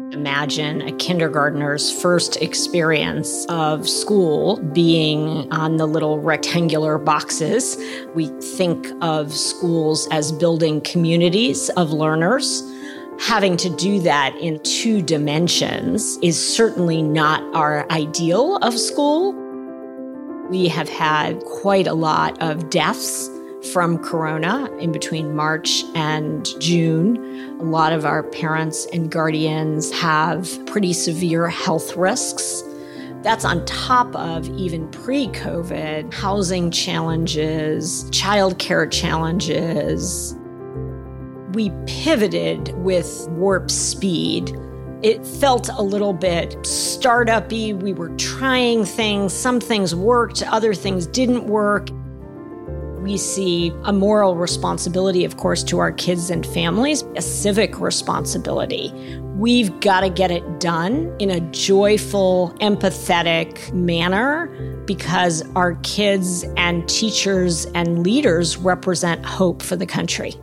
Imagine a kindergartner's first experience of school being on the little rectangular boxes. We think of schools as building communities of learners. Having to do that in 2 dimensions is certainly not our ideal of school. We have had quite a lot of deaths from corona in between March and June. A lot of our parents and guardians have pretty severe health risks. That's on top of even pre-COVID housing challenges, childcare challenges. We pivoted with warp speed. It felt a little bit startup-y. We were trying things. Some things worked, other things didn't work. We see a moral responsibility, of course, to our kids and families, a civic responsibility. We've got to get it done in a joyful, empathetic manner because our kids and teachers and leaders represent hope for the country.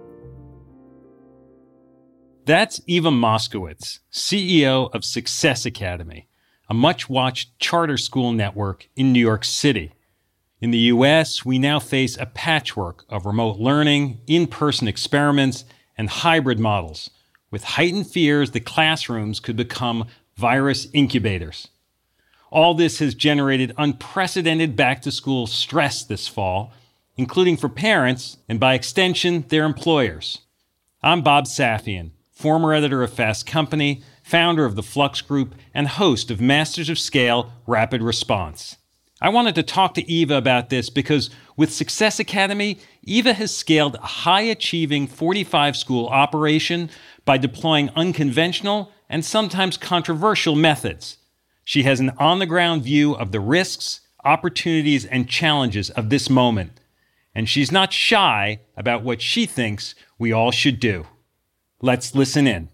That's Eva Moskowitz, CEO of Success Academy, a much-watched charter school network in New York City. In the U.S., we now face a patchwork of remote learning, in-person experiments, and hybrid models, with heightened fears that classrooms could become virus incubators. All this has generated unprecedented back-to-school stress this fall, including for parents and, by extension, their employers. I'm Bob Safian, former editor of Fast Company, founder of the Flux Group, and host of Masters of Scale Rapid Response. I wanted to talk to Eva about this because with Success Academy, Eva has scaled a high-achieving 45-school operation by deploying unconventional and sometimes controversial methods. She has an on-the-ground view of the risks, opportunities, and challenges of this moment, and she's not shy about what she thinks we all should do. Let's listen in.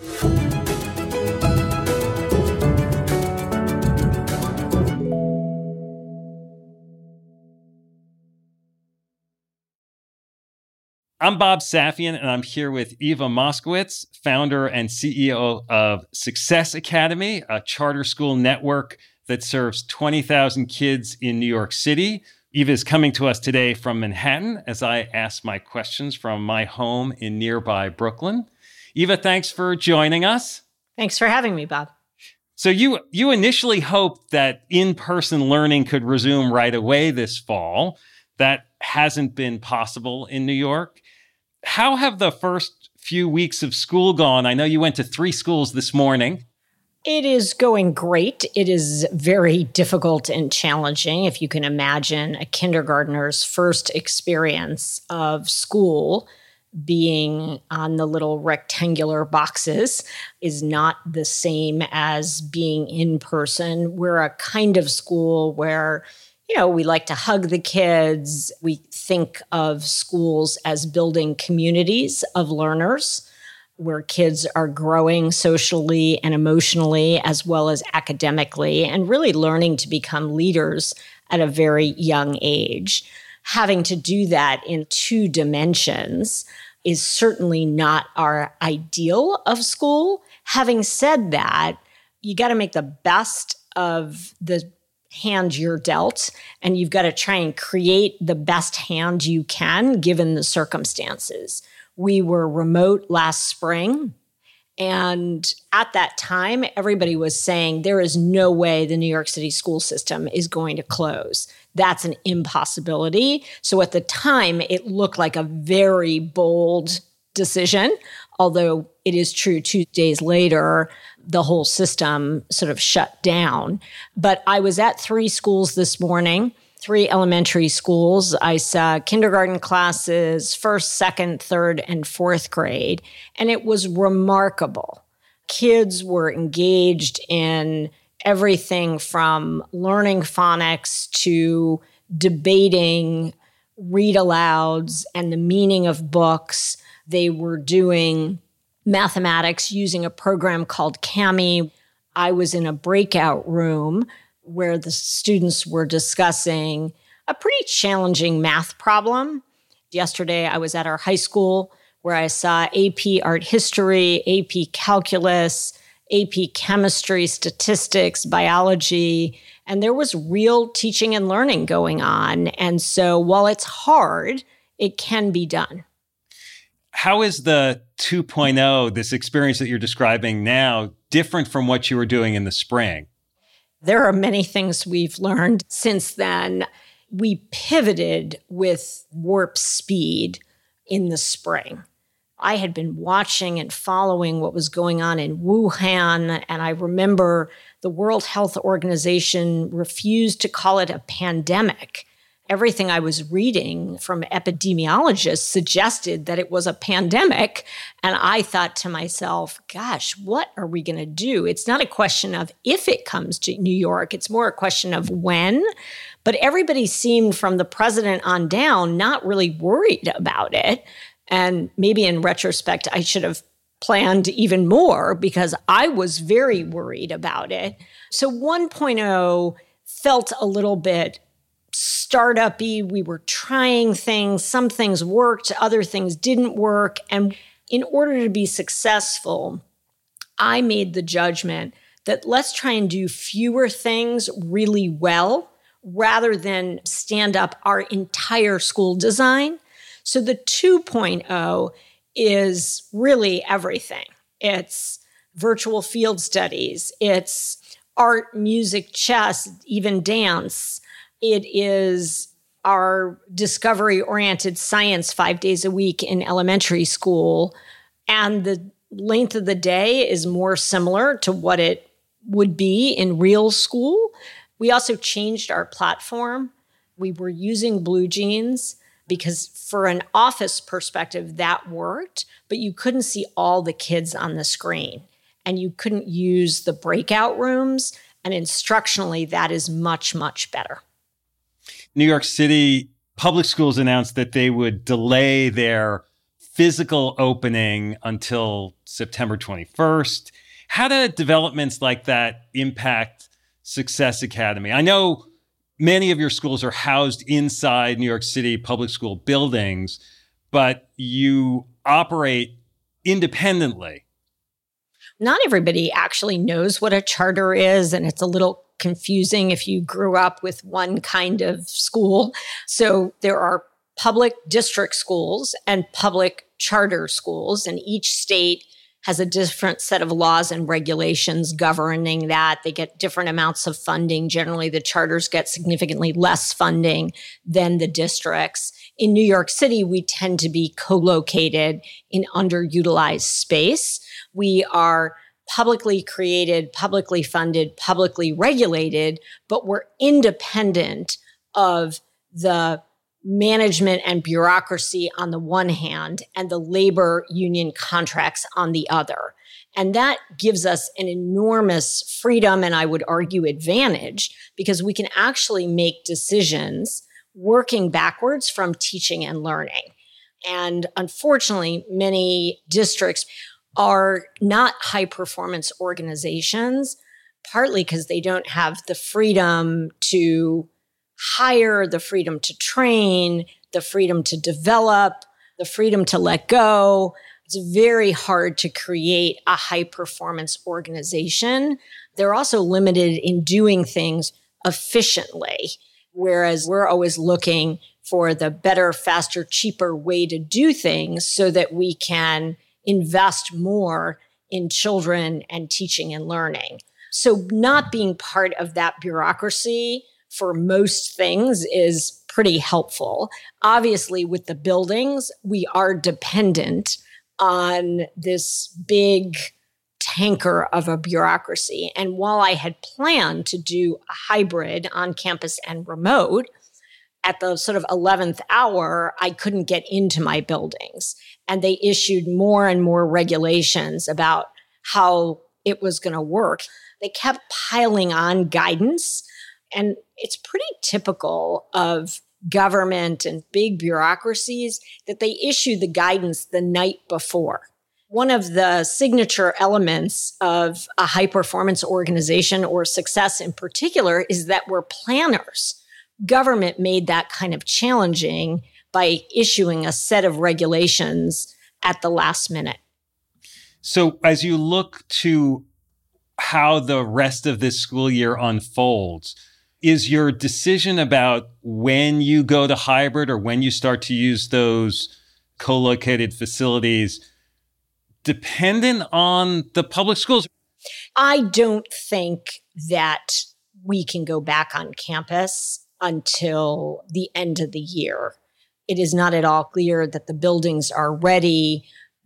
I'm Bob Safian, and I'm here with Eva Moskowitz, founder and CEO of Success Academy, a charter school network that serves 20,000 kids in New York City. Eva is coming to us today from Manhattan as I ask my questions from my home in nearby Brooklyn. Eva, thanks for joining us. Thanks for having me, Bob. So you initially hoped that in-person learning could resume right away this fall. That hasn't been possible in New York. How have the first few weeks of school gone? I know you went to 3 schools this morning. It is going great. It is very difficult and challenging. If you can imagine a kindergartner's first experience of school being on the little rectangular boxes is not the same as being in person. We're a kind of school where we like to hug the kids. We think of schools as building communities of learners where kids are growing socially and emotionally as well as academically and really learning to become leaders at a very young age. Having to do that in 2 dimensions is certainly not our ideal of school. Having said that, you got to make the best of the hand you're dealt, and you've got to try and create the best hand you can given the circumstances. We were remote last spring, and at that time, everybody was saying there is no way the New York City school system is going to close. That's an impossibility. So at the time, it looked like a very bold decision, although it is true 2 days later, the whole system sort of shut down. But I was at 3 schools this morning, 3 elementary schools. I saw kindergarten classes, 1st, 2nd, 3rd, and 4th grade, and it was remarkable. Kids were engaged in everything from learning phonics to debating read-alouds and the meaning of books. They were doing mathematics using a program called Kami. I was in a breakout room where the students were discussing a pretty challenging math problem. Yesterday, I was at our high school where I saw AP Art History, AP Calculus, AP chemistry, statistics, biology, and there was real teaching and learning going on. And so while it's hard, it can be done. How is the 2.0, this experience that you're describing now, different from what you were doing in the spring? There are many things we've learned since then. We pivoted with warp speed in the spring. I had been watching and following what was going on in Wuhan, and I remember the World Health Organization refused to call it a pandemic. Everything I was reading from epidemiologists suggested that it was a pandemic. And I thought to myself, gosh, what are we going to do? It's not a question of if it comes to New York. It's more a question of when. But everybody seemed, from the president on down, not really worried about it. And maybe in retrospect, I should have planned even more because I was very worried about it. So 1.0 felt a little bit startup-y. We were trying things. Some things worked, other things didn't work. And in order to be successful, I made the judgment that let's try and do fewer things really well rather than stand up our entire school design. So the 2.0 is really everything. It's virtual field studies. It's art, music, chess, even dance. It is our discovery-oriented science 5 days a week in elementary school. And the length of the day is more similar to what it would be in real school. We also changed our platform. We were using BlueJeans because for an office perspective, that worked, but you couldn't see all the kids on the screen. And you couldn't use the breakout rooms. And instructionally, that is much, much better. New York City public schools announced that they would delay their physical opening until September 21st. How do developments like that impact Success Academy? I know many of your schools are housed inside New York City public school buildings, but you operate independently. Not everybody actually knows what a charter is, and it's a little confusing if you grew up with one kind of school. So there are public district schools and public charter schools, and each state has a different set of laws and regulations governing that. They get different amounts of funding. Generally, the charters get significantly less funding than the districts. In New York City, we tend to be co-located in underutilized space. We are publicly created, publicly funded, publicly regulated, but we're independent of the management and bureaucracy on the one hand and the labor union contracts on the other. And that gives us an enormous freedom and I would argue advantage because we can actually make decisions working backwards from teaching and learning. And unfortunately, many districts are not high performance organizations, partly because they don't have the freedom to hire, the freedom to train, the freedom to develop, the freedom to let go. It's very hard to create a high performance organization. They're also limited in doing things efficiently, whereas we're always looking for the better, faster, cheaper way to do things so that we can invest more in children and teaching and learning. So not being part of that bureaucracy for most things is pretty helpful. Obviously, with the buildings, we are dependent on this big tanker of a bureaucracy. And while I had planned to do a hybrid on campus and remote, at the sort of 11th hour, I couldn't get into my buildings. And they issued more and more regulations about how it was going to work. They kept piling on guidance. And it's pretty typical of government and big bureaucracies that they issue the guidance the night before. One of the signature elements of a high performance organization or success in particular is that we're planners. Government made that kind of challenging by issuing a set of regulations at the last minute. So as you look to how the rest of this school year unfolds. Is your decision about when you go to hybrid or when you start to use those co-located facilities dependent on the public schools? I don't think that we can go back on campus until the end of the year. It is not at all clear that the buildings are ready.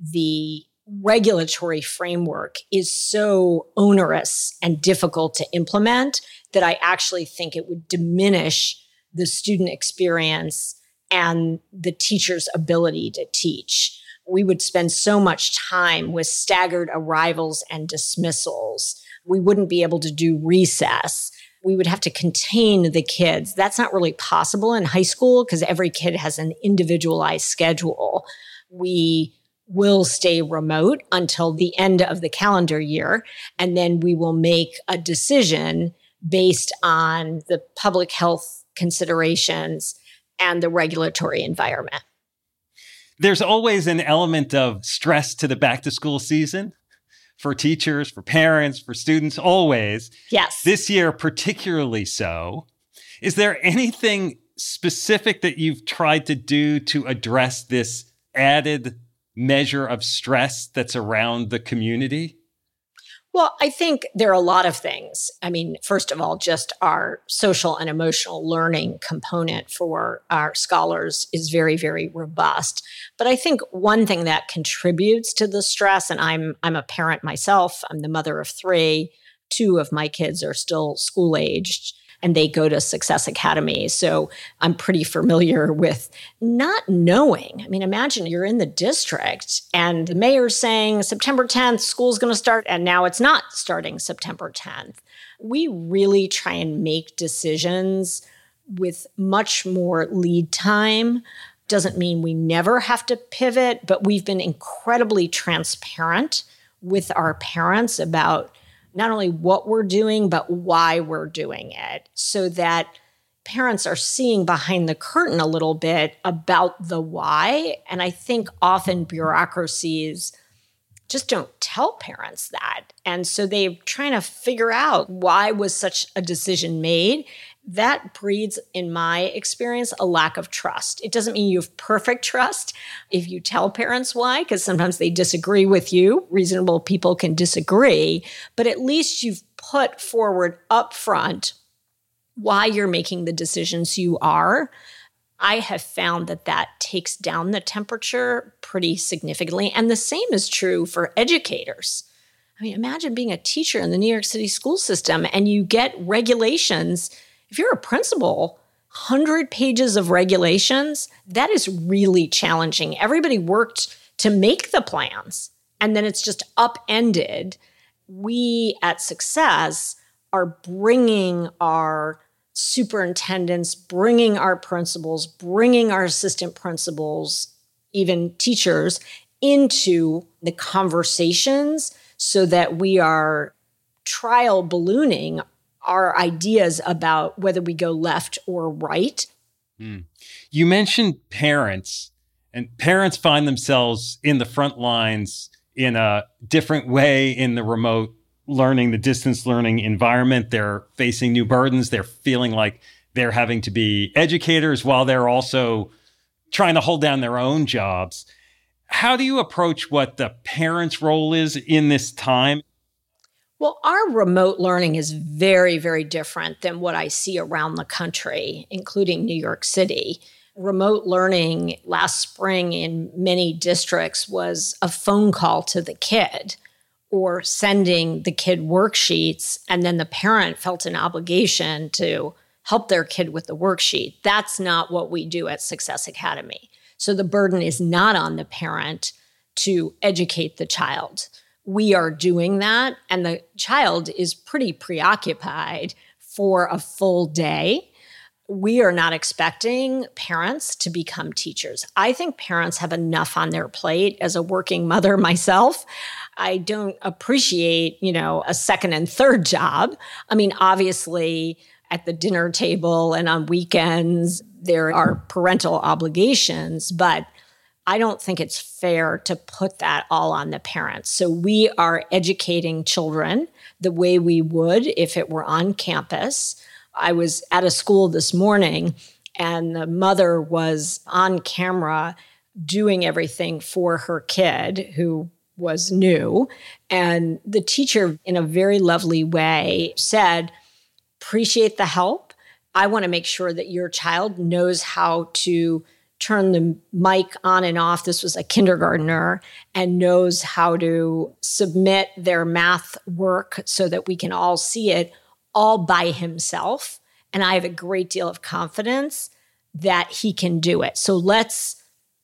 The regulatory framework is so onerous and difficult to implement that I actually think it would diminish the student experience and the teacher's ability to teach. We would spend so much time with staggered arrivals and dismissals. We wouldn't be able to do recess. We would have to contain the kids. That's not really possible in high school because every kid has an individualized schedule. We will stay remote until the end of the calendar year, and then we will make a decision based on the public health considerations and the regulatory environment. There's always an element of stress to the back to school season for teachers, for parents, for students, always. Yes. This year, particularly so. Is there anything specific that you've tried to do to address this added measure of stress that's around the community? Well, I think there are a lot of things. I mean, first of all, just our social and emotional learning component for our scholars is very, very robust. But I think one thing that contributes to the stress, and I'm a parent myself, I'm the mother of 3, 2 of my kids are still school aged, and they go to Success Academy. So I'm pretty familiar with not knowing. I mean, imagine you're in the district and the mayor's saying September 10th, school's going to start, and now it's not starting September 10th. We really try and make decisions with much more lead time. Doesn't mean we never have to pivot, but we've been incredibly transparent with our parents about not only what we're doing, but why we're doing it, so that parents are seeing behind the curtain a little bit about the why. And I think often bureaucracies just don't tell parents that. And so they're trying to figure out why was such a decision made. That breeds, in my experience, a lack of trust. It doesn't mean you have perfect trust if you tell parents why, because sometimes they disagree with you. Reasonable people can disagree, but at least you've put forward upfront why you're making the decisions you are. I have found that that takes down the temperature pretty significantly. And the same is true for educators. I mean, imagine being a teacher in the New York City school system and you get regulations. If you're a principal, 100 pages of regulations, that is really challenging. Everybody worked to make the plans, and then it's just upended. We at Success are bringing our superintendents, bringing our principals, bringing our assistant principals, even teachers, into the conversations so that we are trial ballooning our ideas about whether we go left or right. You mentioned parents, and parents find themselves in the front lines in a different way in the remote learning, the distance learning environment. They're facing new burdens. They're feeling like they're having to be educators while they're also trying to hold down their own jobs. How do you approach what the parents' role is in this time? Well, our remote learning is very, very different than what I see around the country, including New York City. Remote learning last spring in many districts was a phone call to the kid or sending the kid worksheets, and then the parent felt an obligation to help their kid with the worksheet. That's not what we do at Success Academy. So the burden is not on the parent to educate the child. We are doing that, and the child is pretty preoccupied for a full day. We are not expecting parents to become teachers. I think parents have enough on their plate. As a working mother myself, I don't appreciate, a second and third job. I mean, obviously, at the dinner table and on weekends, there are parental obligations, but I don't think it's fair to put that all on the parents. So we are educating children the way we would if it were on campus. I was at a school this morning and the mother was on camera doing everything for her kid who was new. And the teacher, in a very lovely way, said, appreciate the help. I want to make sure that your child knows how to turn the mic on and off. This was a kindergartner, and knows how to submit their math work so that we can all see it all by himself. And I have a great deal of confidence that he can do it. So let's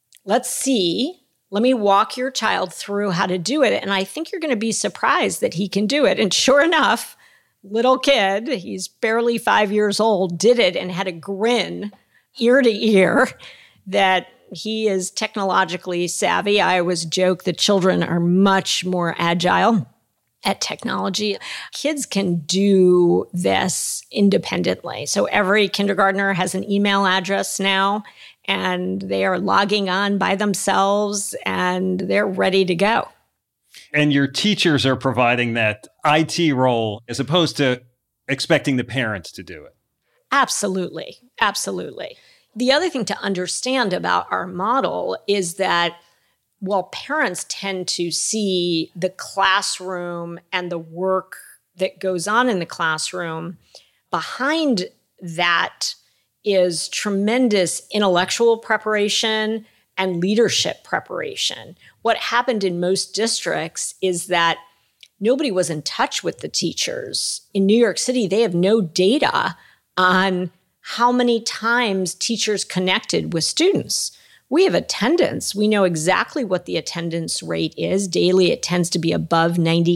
see. Let me walk your child through how to do it. And I think you're going to be surprised that he can do it. And sure enough, little kid, he's barely 5 years old, did it and had a grin ear to ear that he is technologically savvy. I always joke that children are much more agile at technology. Kids can do this independently. So every kindergartner has an email address now, and they are logging on by themselves and they're ready to go. And your teachers are providing that IT role as opposed to expecting the parents to do it. Absolutely. Absolutely. The other thing to understand about our model is that while parents tend to see the classroom and the work that goes on in the classroom, behind that is tremendous intellectual preparation and leadership preparation. What happened in most districts is that nobody was in touch with the teachers. In New York City, they have no data on how many times teachers connected with students. We have attendance. We know exactly what the attendance rate is. Daily, it tends to be above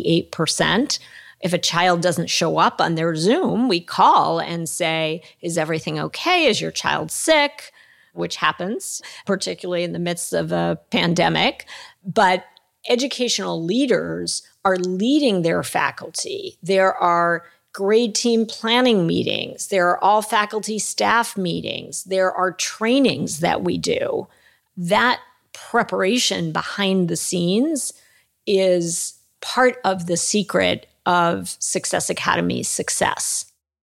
98%. If a child doesn't show up on their Zoom, we call and say, is everything okay? Is your child sick? Which happens, particularly in the midst of a pandemic. But educational leaders are leading their faculty. There are grade team planning meetings. There are all faculty staff meetings. There are trainings that we do. That preparation behind the scenes is part of the secret of Success Academy's success.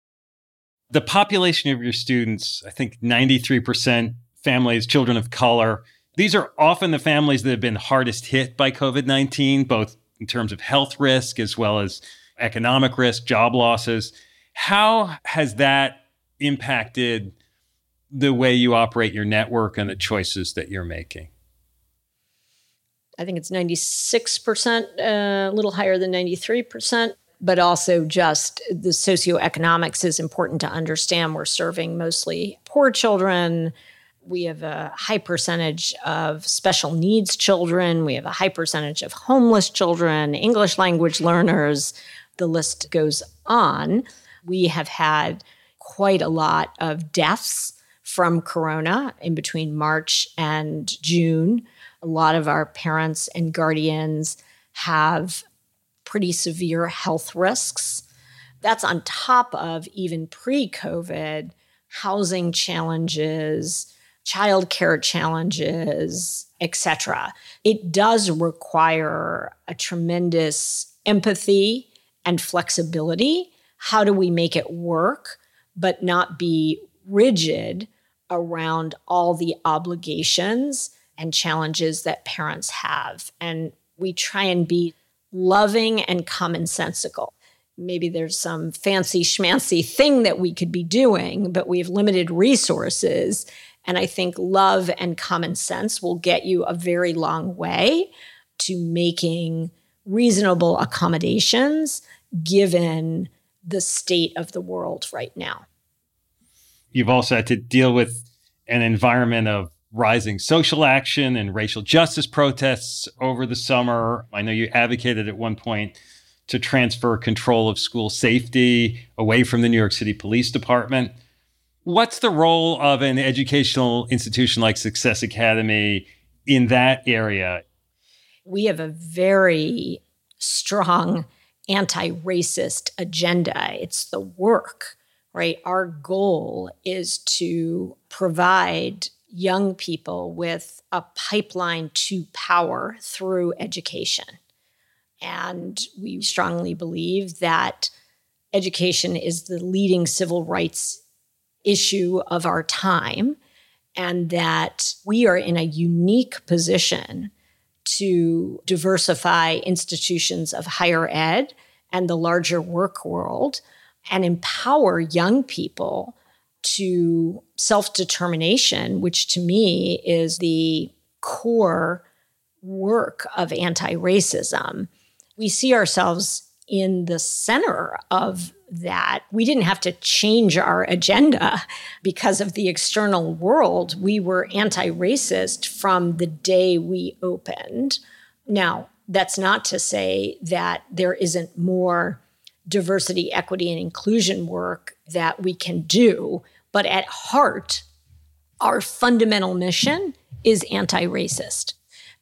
The population of your students, I think 93% families, children of color. These are often the families that have been hardest hit by COVID-19, both in terms of health risk as well as economic risk, job losses. How has that impacted the way you operate your network and the choices that you're making? I think it's 96%, a little higher than 93%, but also just the socioeconomics is important to understand. We're serving mostly poor children. We have a high percentage of special needs children. We have a high percentage of homeless children, English language learners. The list goes on. We have had quite a lot of deaths from corona in between March and June. A lot of our parents and guardians have pretty severe health risks. That's on top of even pre-COVID housing challenges, childcare challenges, etc. It does require a tremendous empathy and flexibility. How do we make it work, but not be rigid around all the obligations and challenges that parents have? And we try and be loving and commonsensical. Maybe there's some fancy schmancy thing that we could be doing, but we have limited resources. And I think love and common sense will get you a very long way to making reasonable accommodations given the state of the world right now. You've also had to deal with an environment of rising social action and racial justice protests over the summer. I know you advocated at one point to transfer control of school safety away from the New York City Police Department. What's the role of an educational institution like Success Academy in that area? We have a very strong anti-racist agenda. It's the work, right? Our goal is to provide young people with a pipeline to power through education. And we strongly believe that education is the leading civil rights issue of our time, and that we are in a unique position to diversify institutions of higher ed and the larger work world and empower young people to self-determination, which to me is the core work of anti-racism. We see ourselves in the center of that. We didn't have to change our agenda because of the external world. We were anti-racist from the day we opened. Now, that's not to say that there isn't more diversity, equity, and inclusion work that we can do. But at heart, our fundamental mission is anti-racist.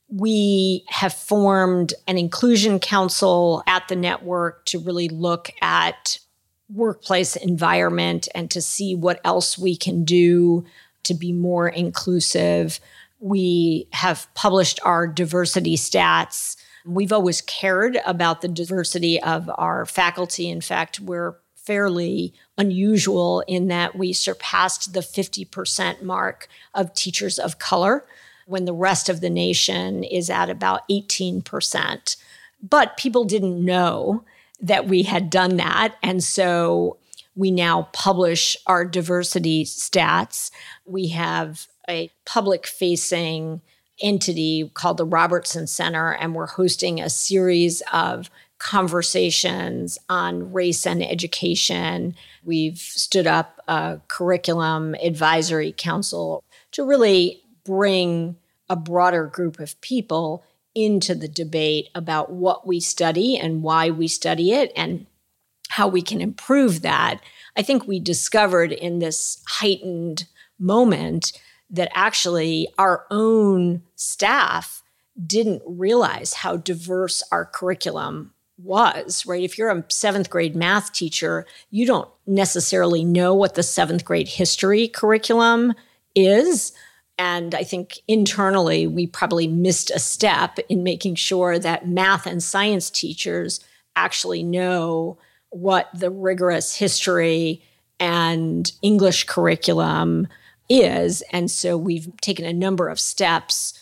We have formed an inclusion council at the network to really look at workplace environment and to see what else we can do to be more inclusive. We have published our diversity stats. We've always cared about the diversity of our faculty. In fact, we're fairly unusual in that we surpassed the 50% mark of teachers of color when the rest of the nation is at about 18%. But people didn't know that we had done that. And so we now publish our diversity stats. We have a public-facing entity called the Robertson Center, and we're hosting a series of conversations on race and education. We've stood up a curriculum advisory council to really bring a broader group of people into the debate about what we study and why we study it and how we can improve that. I think we discovered in this heightened moment that actually our own staff didn't realize how diverse our curriculum was, right? If you're a seventh grade math teacher, you don't necessarily know what the seventh grade history curriculum is. And I think internally, we probably missed a step in making sure that math and science teachers actually know what the rigorous history and English curriculum is. And so we've taken a number of steps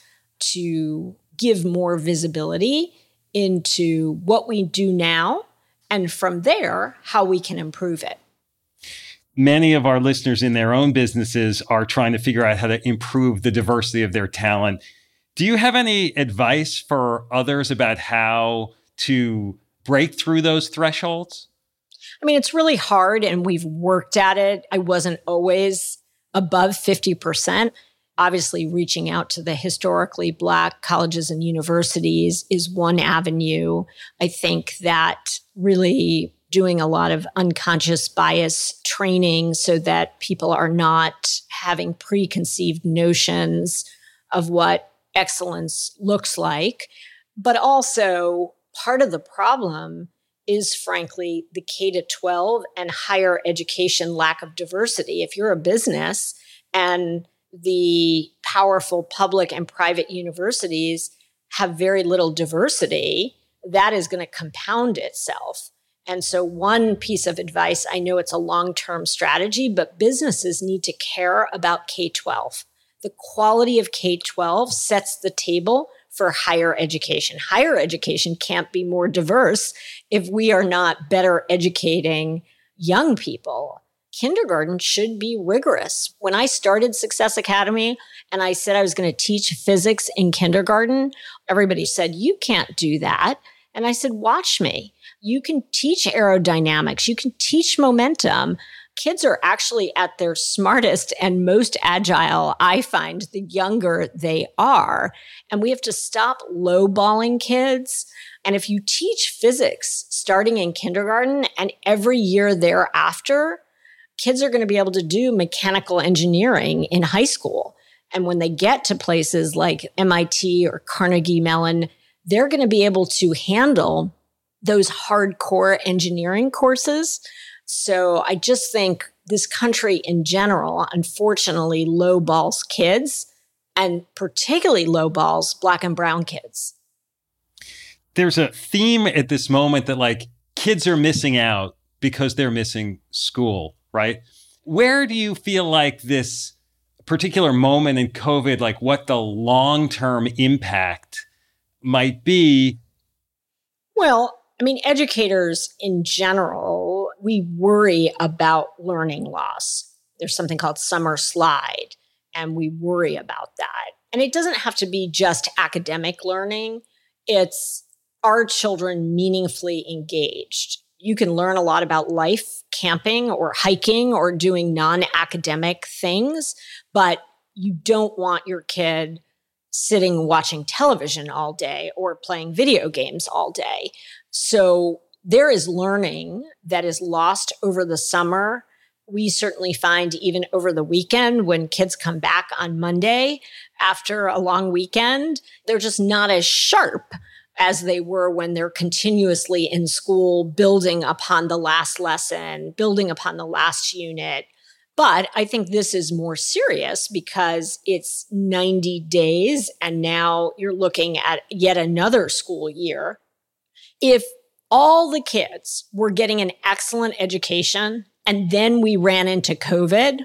to give more visibility into what we do now, and from there, how we can improve it. Many of our listeners in their own businesses are trying to figure out how to improve the diversity of their talent. Do you have any advice for others about how to break through those thresholds? I mean, it's really hard, and we've worked at it. I wasn't always above 50%. Obviously, reaching out to the historically Black colleges and universities is one avenue. I think that really doing a lot of unconscious bias training so that people are not having preconceived notions of what excellence looks like. But also, part of the problem is, frankly, the K-12 and higher education lack of diversity. If you're a business and the powerful public and private universities have very little diversity, that is going to compound itself. And so one piece of advice, I know it's a long-term strategy, but businesses need to care about K-12. The quality of K-12 sets the table for higher education. Higher education can't be more diverse if we are not better educating young people. Kindergarten should be rigorous. When I started Success Academy and I said I was going to teach physics in kindergarten, everybody said, "You can't do that." And I said, "Watch me. You can teach aerodynamics. You can teach momentum." Kids are actually at their smartest and most agile, I find, the younger they are. And we have to stop lowballing kids. And if you teach physics starting in kindergarten and every year thereafter, kids are going to be able to do mechanical engineering in high school. And when they get to places like MIT or Carnegie Mellon, they're going to be able to handle those hardcore engineering courses. So I just think this country in general, unfortunately, lowballs kids, and particularly lowballs Black and brown kids. There's a theme at this moment that like kids are missing out because they're missing school, right? Where do you feel like this particular moment in COVID, like what the long-term impact might be? Well, I mean, educators in general, we worry about learning loss. There's something called summer slide, and we worry about that. And it doesn't have to be just academic learning. It's are children meaningfully engaged? You can learn a lot about life camping or hiking or doing non-academic things, but you don't want your kid sitting watching television all day or playing video games all day. So there is learning that is lost over the summer. We certainly find even over the weekend when kids come back on Monday after a long weekend, they're just not as sharp as they were when they're continuously in school, building upon the last lesson, building upon the last unit. But I think this is more serious because it's 90 days and now you're looking at yet another school year. If all the kids were getting an excellent education and then we ran into COVID,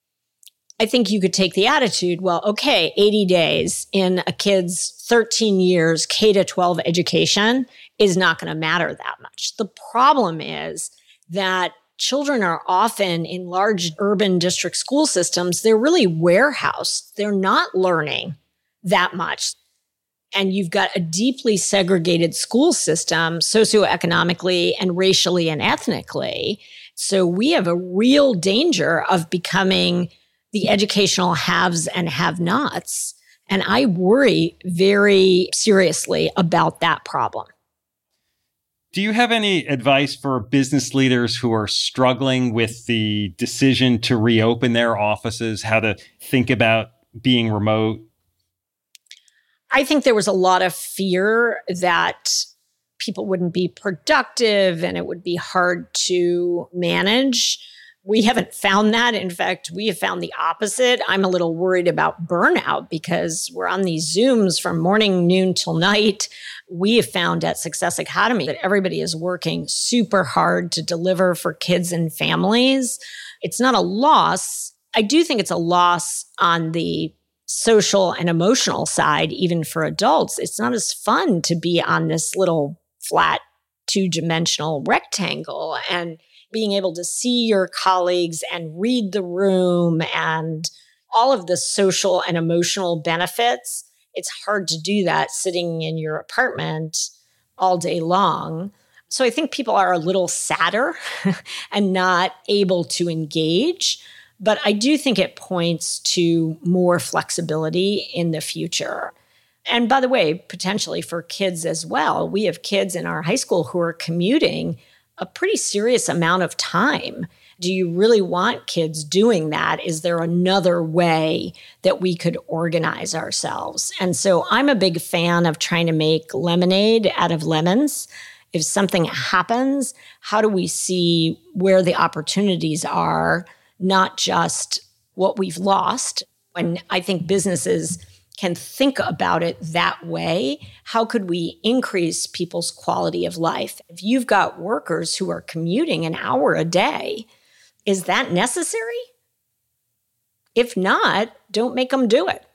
I think you could take the attitude, well, okay, 80 days in a kid's 13 years K-12 education is not going to matter that much. The problem is that children are often in large urban district school systems. They're really warehoused. They're not learning that much. And you've got a deeply segregated school system socioeconomically and racially and ethnically. So we have a real danger of becoming the educational haves and have-nots. And I worry very seriously about that problem. Do you have any advice for business leaders who are struggling with the decision to reopen their offices, how to think about being remote? I think there was a lot of fear that people wouldn't be productive and it would be hard to manage. We haven't found that. In fact, we have found the opposite. I'm a little worried about burnout because we're on these Zooms from morning, noon till night. We have found at Success Academy that everybody is working super hard to deliver for kids and families. It's not a loss. I do think it's a loss on the social and emotional side, even for adults. It's not as fun to be on this little flat two-dimensional rectangle and being able to see your colleagues and read the room and all of the social and emotional benefits. It's hard to do that sitting in your apartment all day long. So I think people are a little sadder and not able to engage. But I do think it points to more flexibility in the future. And by the way, potentially for kids as well. We have kids in our high school who are commuting a pretty serious amount of time. Do you really want kids doing that? Is there another way that we could organize ourselves? And so I'm a big fan of trying to make lemonade out of lemons. If something happens, how do we see where the opportunities are, not just what we've lost? When I think businesses can think about it that way, how could we increase people's quality of life? If you've got workers who are commuting an hour a day, is that necessary? If not, don't make them do it.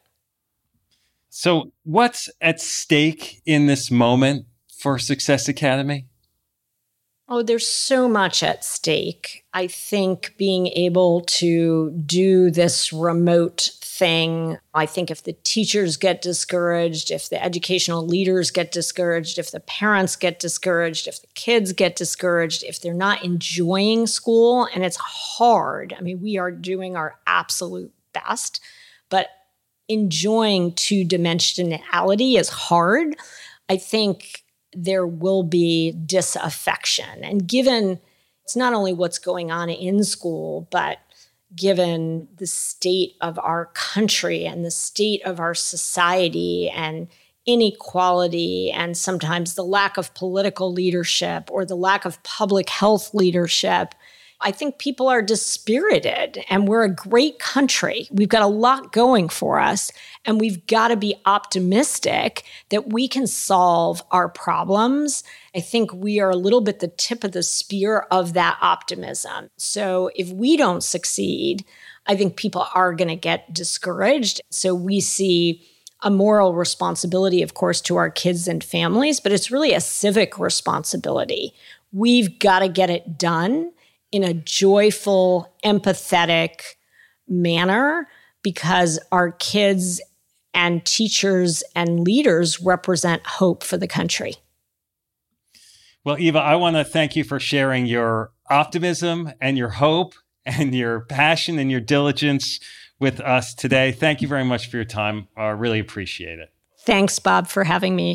So what's at stake in this moment for Success Academy? Oh, there's so much at stake. I think being able to do this remote thing, I think if the teachers get discouraged, if the educational leaders get discouraged, if the parents get discouraged, if the kids get discouraged, if they're not enjoying school, and it's hard. I mean, we are doing our absolute best, but enjoying two-dimensionality is hard. I think there will be disaffection. And given it's not only what's going on in school, but given the state of our country and the state of our society and inequality and sometimes the lack of political leadership or the lack of public health leadership, I think people are dispirited, and we're a great country. We've got a lot going for us, and we've got to be optimistic that we can solve our problems. I think we are a little bit the tip of the spear of that optimism. So if we don't succeed, I think people are going to get discouraged. So we see a moral responsibility, of course, to our kids and families, but it's really a civic responsibility. We've got to get it done in a joyful, empathetic manner, because our kids and teachers and leaders represent hope for the country. Well, Eva, I want to thank you for sharing your optimism and your hope and your passion and your diligence with us today. Thank you very much for your time. I really appreciate it. Thanks, Bob, for having me.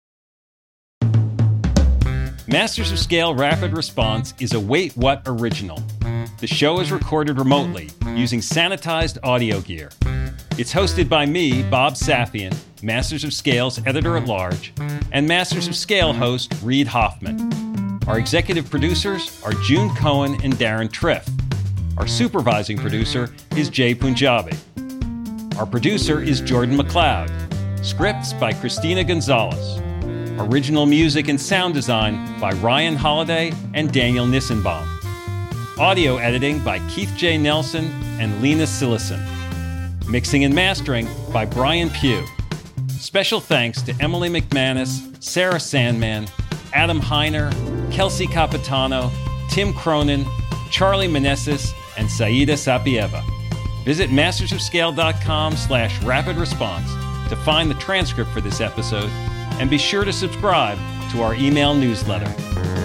Masters of Scale Rapid Response is a Wait What original. The show is recorded remotely using sanitized audio gear. It's hosted by me, Bob Safian, Masters of Scale's editor-at-large, and Masters of Scale host Reid Hoffman. Our executive producers are June Cohen and Darren Triff. Our supervising producer is Jay Punjabi. Our producer is Jordan McLeod. Scripts by Christina Gonzalez. Original music and sound design by Ryan Holiday and Daniel Nissenbaum. Audio editing by Keith J. Nelson and Lena Sillison. Mixing and mastering by Brian Pugh. Special thanks to Emily McManus, Sarah Sandman, Adam Heiner, Kelsey Capitano, Tim Cronin, Charlie Meneses, and Saida Sapieva. Visit mastersofscale.com/rapid response to find the transcript for this episode, and be sure to subscribe to our email newsletter.